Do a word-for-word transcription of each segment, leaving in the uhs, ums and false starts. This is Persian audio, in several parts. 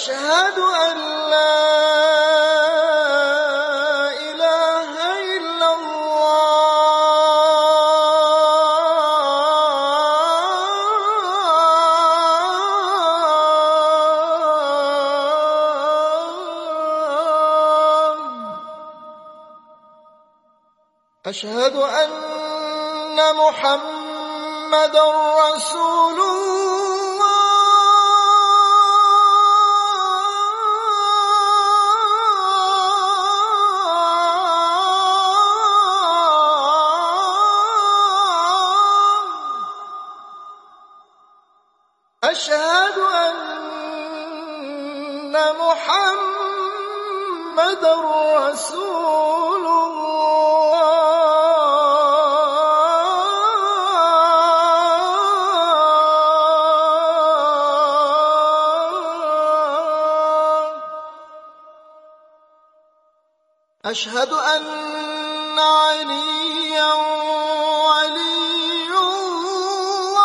أشهد أن لا إله إلا الله. أشهد أن محمدًا رسول الله. أشهد أن محمدًا رسول الله. أشهد أن عليًّا ولي الله.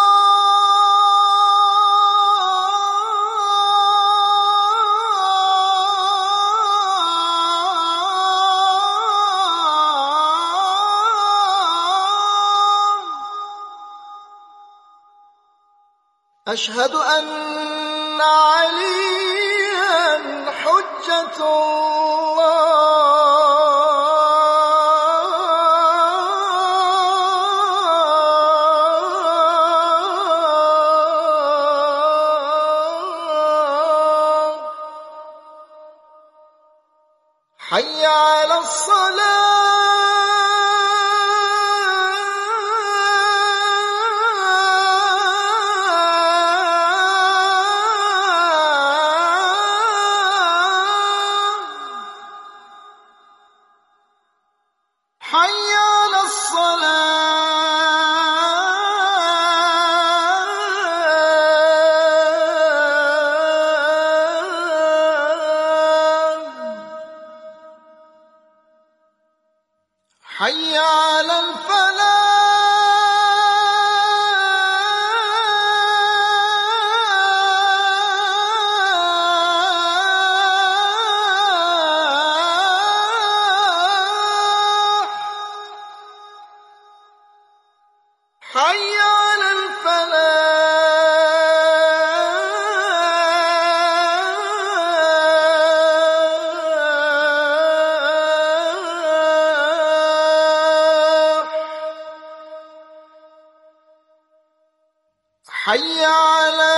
أشهد أن عليًّا حجة الله. حي على الصلاة. حي على الصلاة. حي على الفلاح. حي على الفلاح. حي على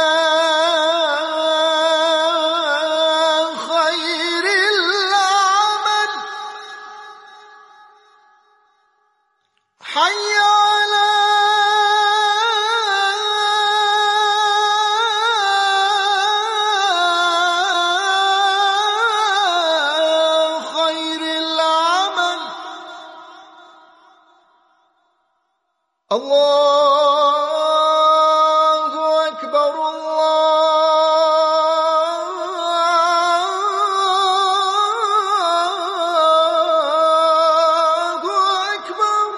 خير العمل. حي على خير العمل. الله أكبر. الله أكبر.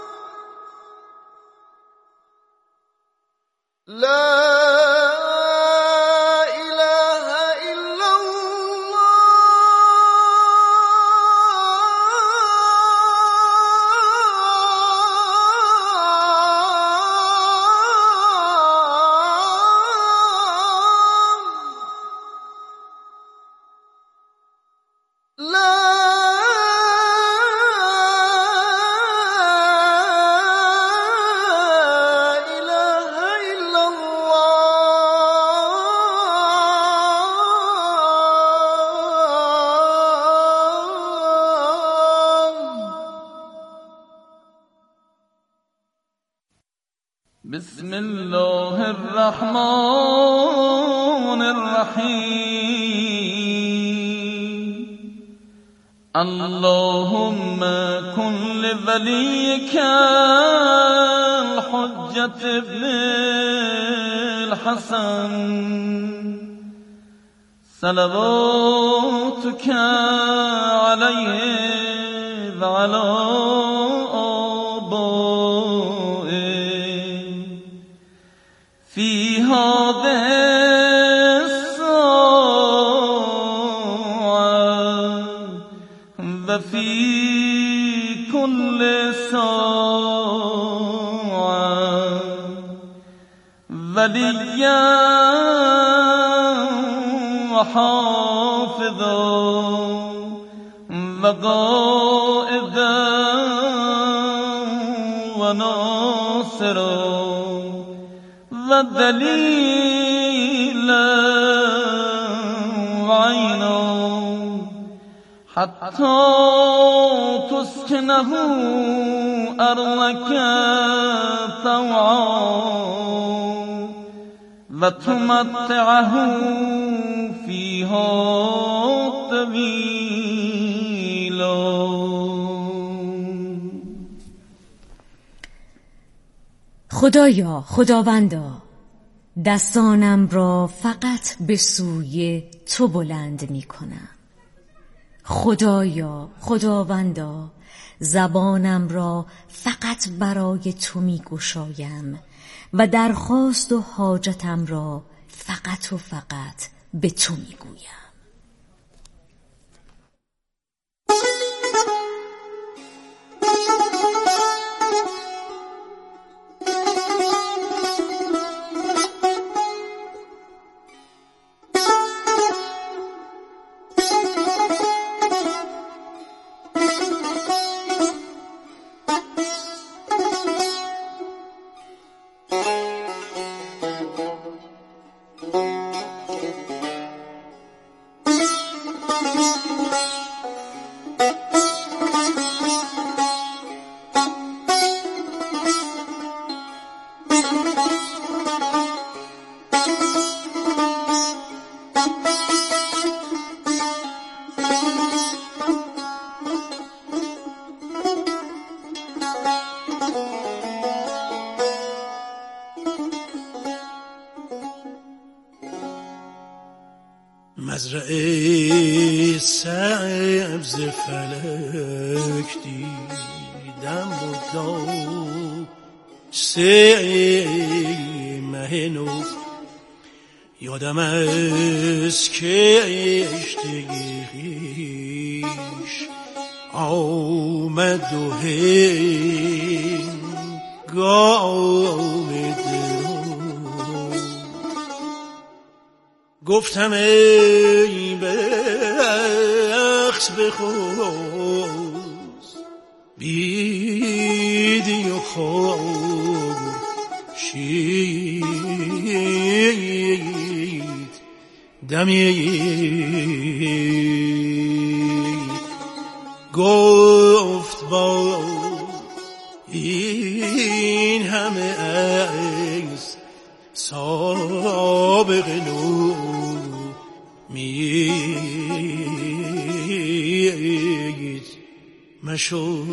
لا إله إلا الله. لا إله إلا الله. بسم الله الرحمن الرحيم. اللهم كن لوليك الحجة ابن الحسن صلواتك عليه وعلى آبائه في هذه الساعة وفي كل ساعة وليا وحافظا وقائدا وناصرا ودليلا وعينا حتى تسكنه أرضك طوعا وتمتعه فيها طويلا. خدایا، خداوندا، دستانم را فقط به سوی تو بلند می کنم. خدایا، خداوندا، زبانم را فقط برای تو می گشایم و درخواست و حاجتم را فقط و فقط به تو می گویم. مزرعه سبز فلک دیدم بودا سه مه نو یادم از که اشتگیش آمد و هنگام گفتم ای بخت بخوز بیدی و خورشید دمید گفت با این همه از سابق نو مید مشو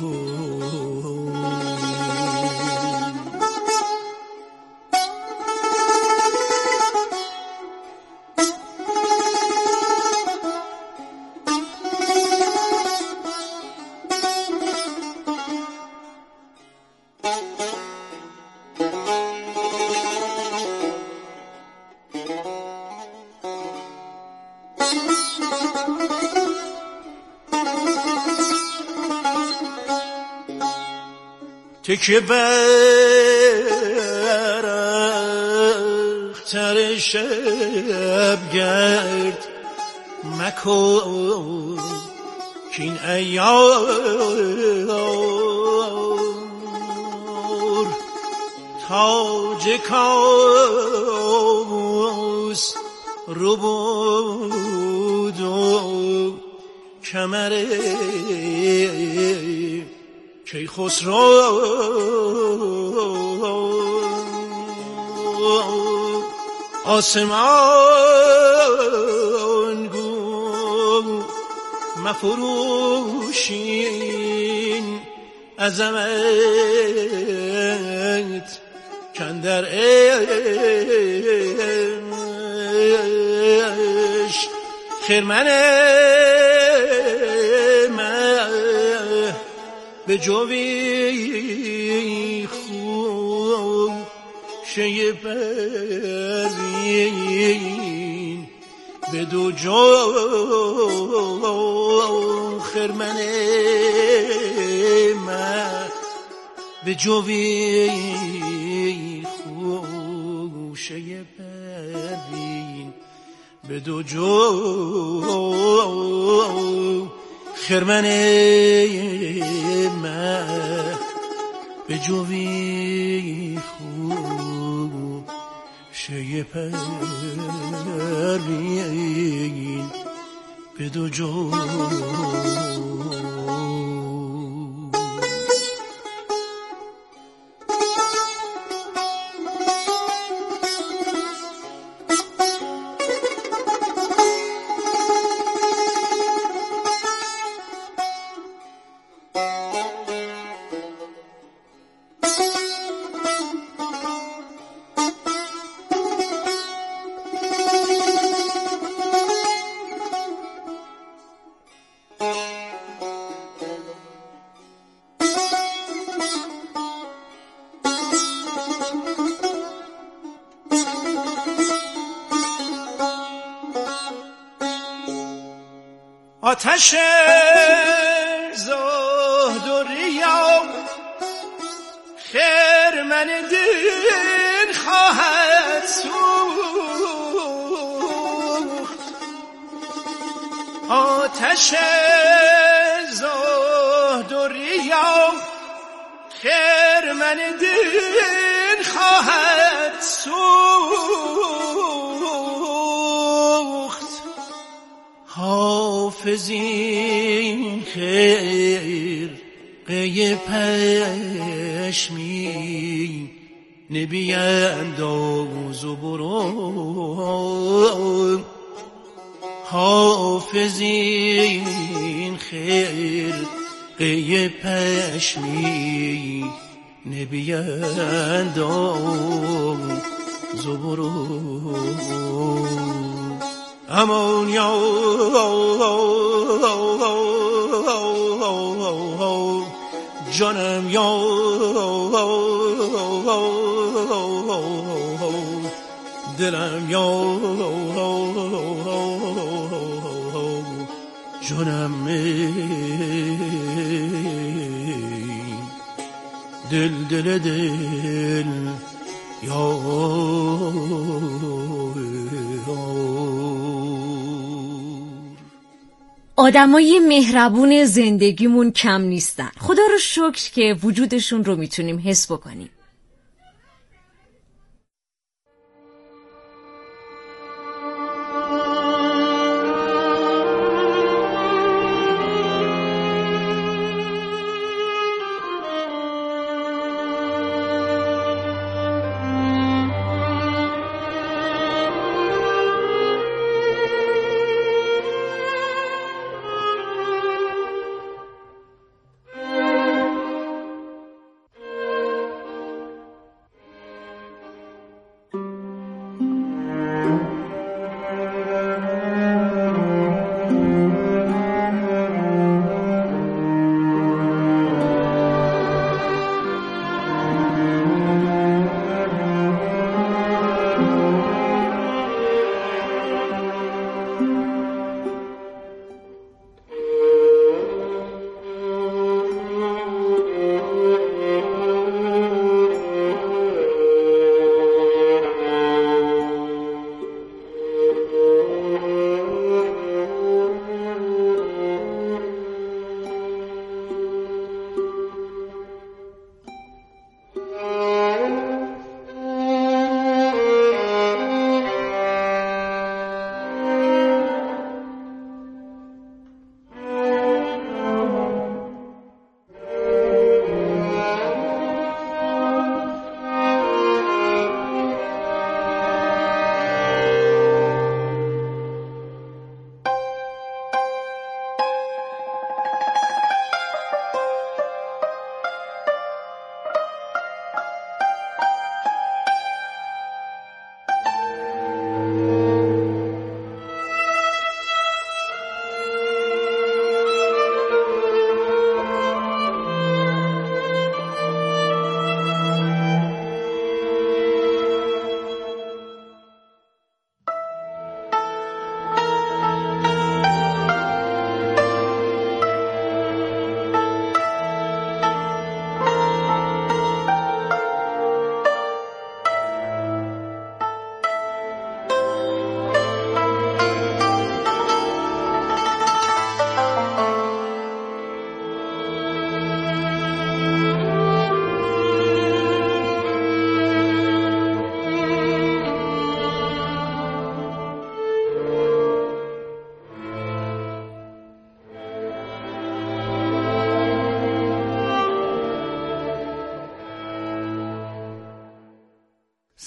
تکه بر اختر شب گرد مکن کین ایار تاج کاوس رو بود و کمر کیخسرو آسمان گو مفروشین عظمت کندر عشق خرمن مه به جوی خوب شه پرین به دو جو خرمن من به جوی خوشه پروین به دو جو خرمن من به جوی خوشه پروین به دو جو آتش زهد و ریا خرمن دل خواهد سوخت آتش زهد و ریا خرمن دل خواهد سوخت حافظ این خیر قی پشمی نبینداز و برو حافظ این خیر قی پشمی نبینداز و برو امان یا جانم یا دلم یا جانم دل دل دل یا آدمای مهربون زندگیمون کم نیستن. خدا رو شکر که وجودشون رو میتونیم حس بکنیم.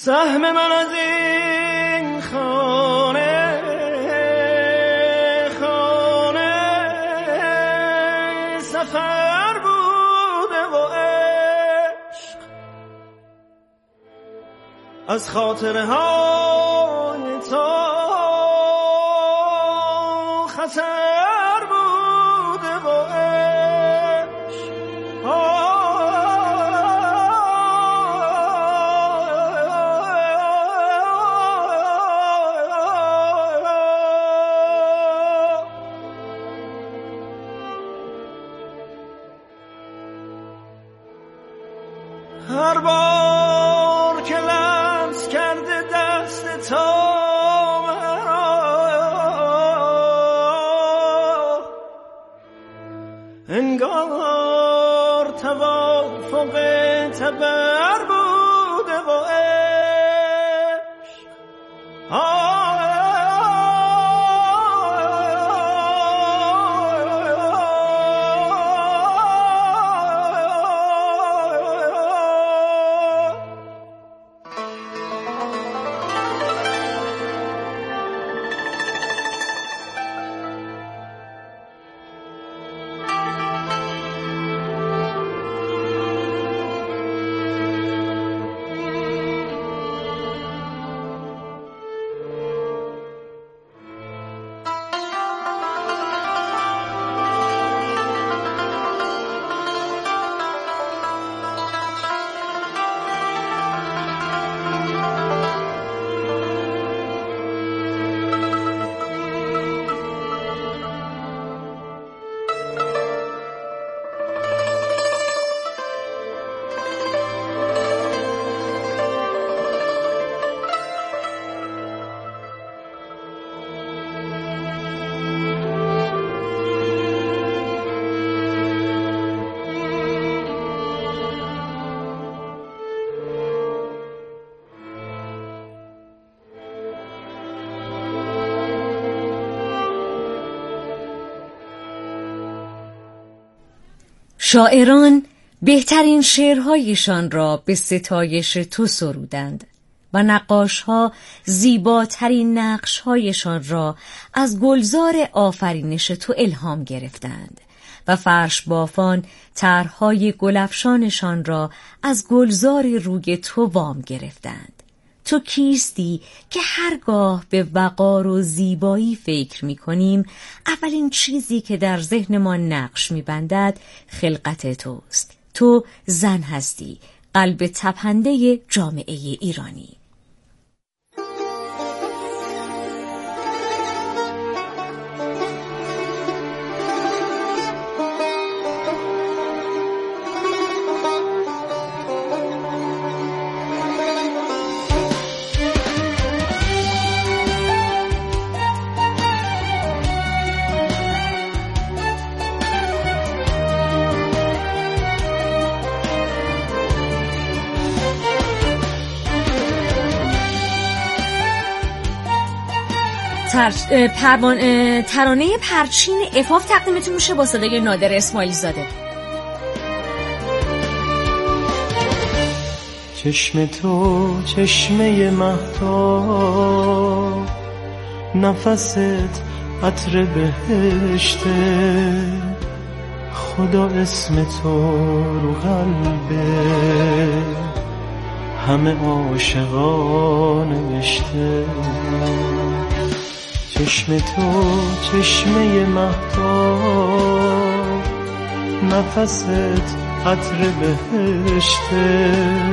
سهم من از این خانه خانه سفر بوده و عشق از خاطره های تو خطر بوده و عشق هر بار که لمس کرده دست تو انگار توافق تبر بوده و عشق شاعران بهترین شعرهایشان را به ستایش تو سرودند و نقاشها زیباترین نقشهایشان را از گلزار آفرینش تو الهام گرفتند و فرش بافان طرحهای گلفشانشان را از گلزار روی تو وام گرفتند. تو کیستی که هرگاه به وقار و زیبایی فکر می کنیم اولین چیزی که در ذهن ما نقش می بندد خلقت توست. تو زن هستی، قلب تپنده جامعه ایرانی. پروان... ترانه پرچین عفاف تقدیمتون میشه با صدای نادر اسماعیل زاده. چشم تو چشمه مهتاب، نفست عطر بهشته، خدا اسم تو رو قلبه همه عاشقان نوشته. چشم تو چشمه مهتاب، نفست عطر بهشته،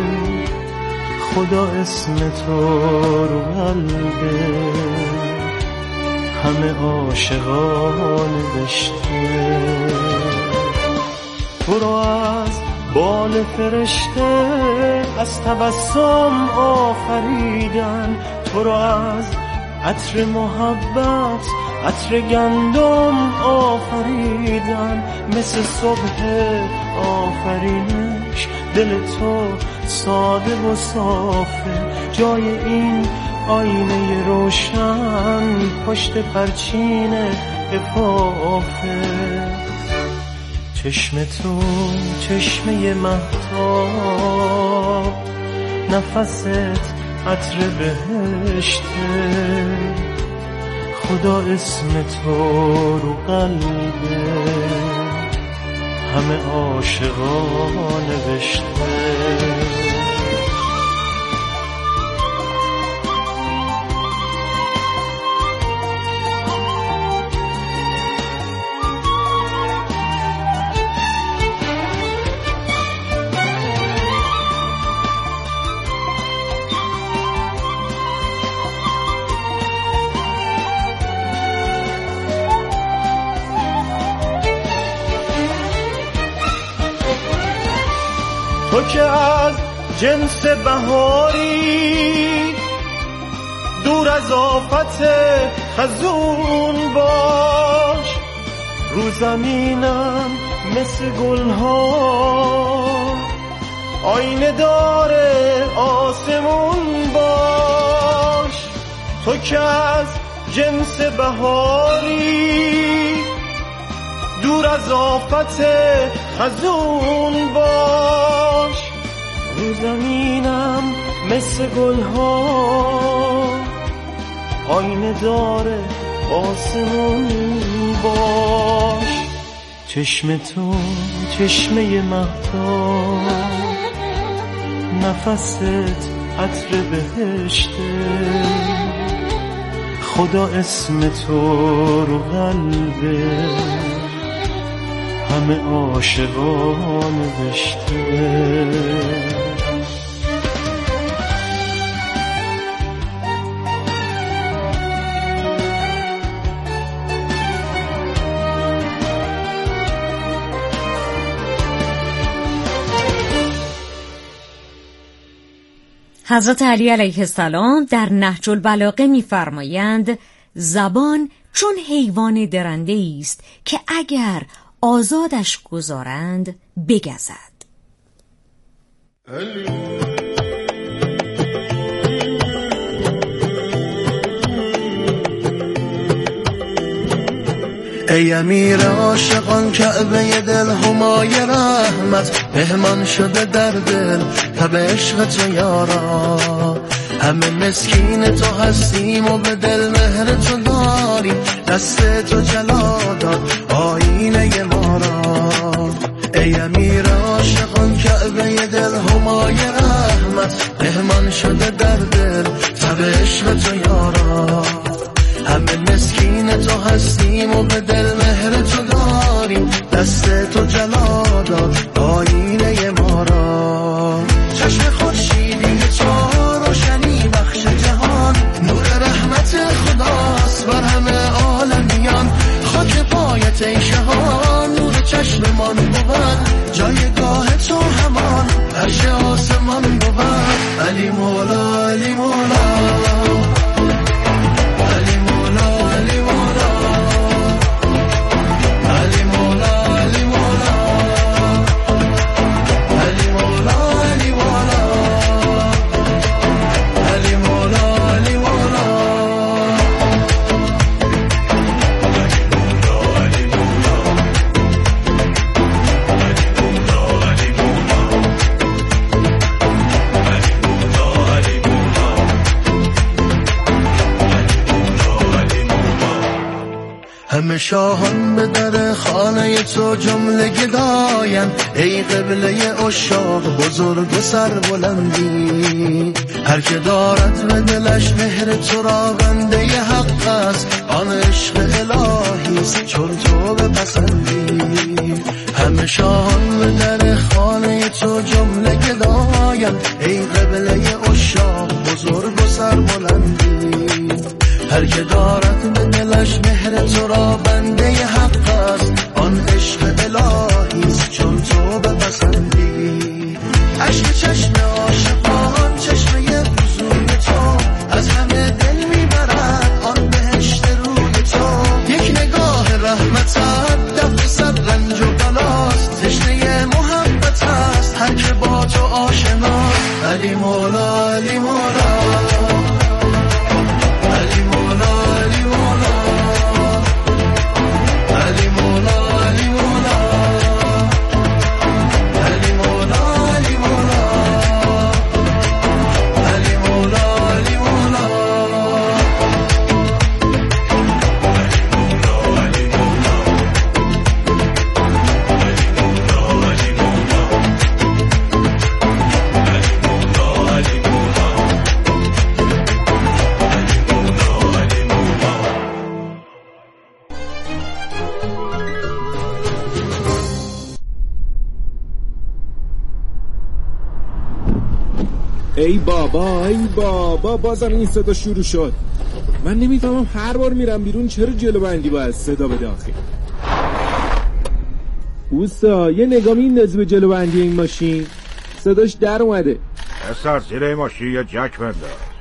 خدا اسم تو رو قلبه همه عاشقان نوشته. تو رو از بال فرشته از تبسم آفریدن، تو رو از عطر محبت عطر گندم آفریدن. مثل صبح آفرینش دل تو ساده و صافه، جای این آینه روشن پشت پرچین عفافه. چشم تو چشمه مهتاب، نفست عطر بهشته، خدا اسم تو رو قلبه همه عاشقان نوشته. تو که از جنس بهاری، دور از آفت خزون باش. رو زمینم مثل گلها، آینه داره آسمون باش. تو که از جنس بهاری، دور از آفت خزون باش. رو زمینم مثل گلها، آینه داره آسمون باش. چشم تو چشمه مهتاب، نفست عطر بهشته، خدا اسم تو رو قلبه همه عاشقان نوشته. حضرت علی علیه السلام در نهج البلاغه می‌فرمایند زبان چون حیوان درنده‌ای است که اگر آزادش گذارند بگزد. ای امیر عاشقان کعبه دل همای رحمت، مهمان شده در دل تب عشق تو یارا. همه مسکین تو هستیم و به دل مهر تو داریم، دست تو جلا داد آینه ما را. ای امیر عاشقان کعبه دل همای رحمت، مهمان شده در دل تب عشق تو یارا. همه مسکین تو هستیم و به دل مهر تو داریم، دست تو جلا داد آینه ما را. چشم خورشیدی تو روشنی بخش جهان، نور رحمت خداست بر همه عالمیان. خاک پایت ای شهان، نور چشممان بود جایگاه تو همان، عرش آسمان بود. علی مولا علی مولا همه شاهان به در خانه تو جمله گداین. ای قبله عشاق بزرگ و سربلندی، هر که دارد به دلش مهر تو را بنده حق است، آن عشق الهی است چون تو بپسندی. همه شاهان به در خانه تو جمله گداین. ای قبله عشاق بزرگ و سربلندی، هر که دارد به دلش مهر تو را بنده حق است، آن عشق الهی است چون تو بپسندی. عشق چشم عاشقان چشمه حضور تو، از همه دل میبرد آن بهشت روی تو. یک نگاه رحمتت دفع صد رنج و بلاست، تشنه محبت است هر که با تو آشناست. علی مولا علی مولا علی مولا علی مولا علی مولا علی مولا علی مولا علی مولا ای بابا ای بابا بازم این صدا شروع شد. من نمیفهمم هر بار میرم بیرون چرا جلو بندی باید صدا بده آخه. اوستا یه نگاه میندازی به جلو بندی این ماشین، صداش در اومده. پسر زیر این ماشین یه جک بنداز.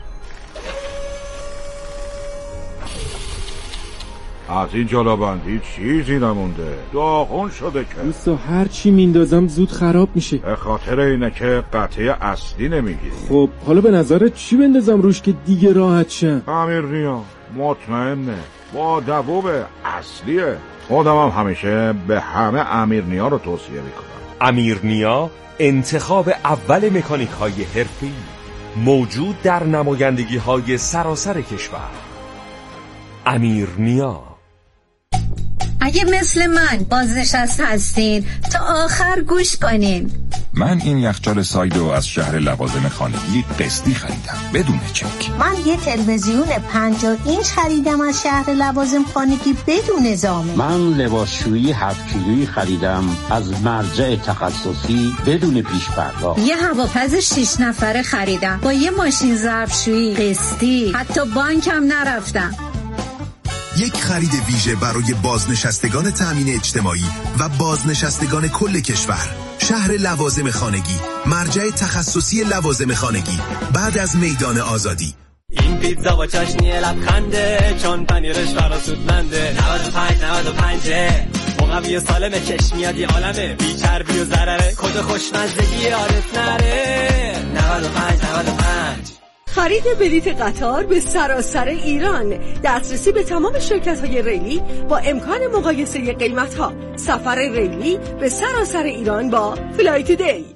از این جلو بندی چیزی نمونده، داغون شده که. اوستا هر چی میندازم زود خراب میشه. به خاطر اینه که قطعه اصلی نمیگیری. خب حالا به نظرت چی بندازم روش که دیگه راحت شم؟ امیرنیا مطمئنه، با دووب اصلیه. خودم هم همیشه به همه امیرنیا رو توصیه میکنم. امیرنیا انتخاب اول مکانیک های حرفه‌ای، موجود در نمایندگی های سراسر کشور. امیرنیا. اگه مثل من بازنشسته هستین تا آخر گوش کنین. من این یخچال سایدو از شهر لوازم خانگی قسطی خریدم بدون چک. من یه تلویزیون پنجاه اینچ خریدم از شهر لوازم خانگی بدون زامن. من لباسشویی هفت کیلویی خریدم از مرجع تخصصی بدون پیش پرداخت. یه هواپز شش نفره خریدم با یه ماشین ظرفشویی قسطی، حتی بانکم نرفتم. یک خرید ویژه برای بازنشستگان تامین اجتماعی و بازنشستگان کل کشور. شهر لوازم خانگی، مرجع تخصصی لوازم خانگی، بعد از میدان آزادی. این پیتزا با چاشنی لبخنده، چون پنیرش فراسودمنده. نود و پنج نود و پنج مقوی سالمه، کش میادی عالمه، بی چربی و ضرره، کد خوشمزگی یادت نره. نود و پنج نود و پنج. خرید بلیت قطار به سراسر ایران، دسترسی به تمام شرکت‌های ریلی با امکان مقایسه قیمت‌ها. سفر ریلی به سراسر ایران با فلای تودی.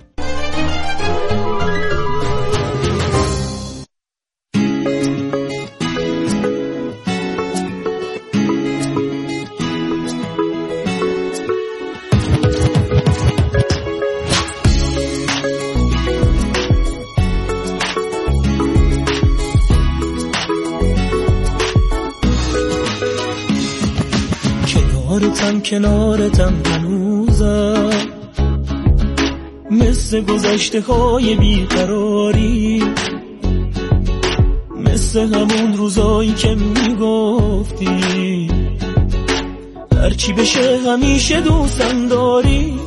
کنارتم کنارتم هنوزم، مثل گذشته های بیقراری، مثل همون روزایی که میگفتی هرچی بشه همیشه دوستم داری.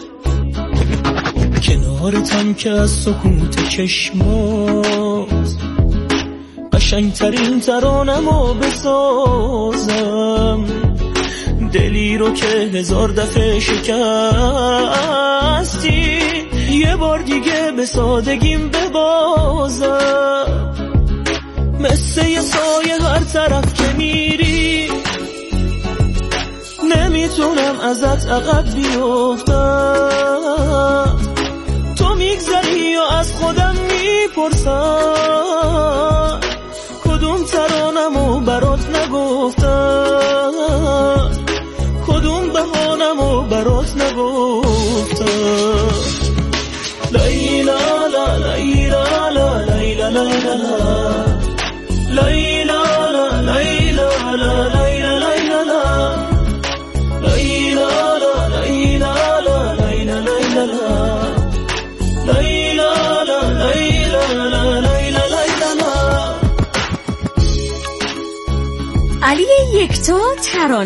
کنارتم که از سکوت چشماست قشنگترین ترانمو بسازم، دلی رو که هزار دفعه شکستی یه بار دیگه به سادگیم ببازم. مثل یه سایه هر طرف که میری نمیتونم ازت عقب بیفتم. تو میگذری و از خودم میپرسم کدوم ترانمو برات نگفتم، کدوم بهانمو برات نگفتم. لیلا لا لیلا لا لیلا لا لیلا لا لیلا لا لیلا لیلا لا لیلا لا لیلا لا لیلا لیلا لا لیلا لا لیلا لا لیلا لیلا. علی یکتا ترانه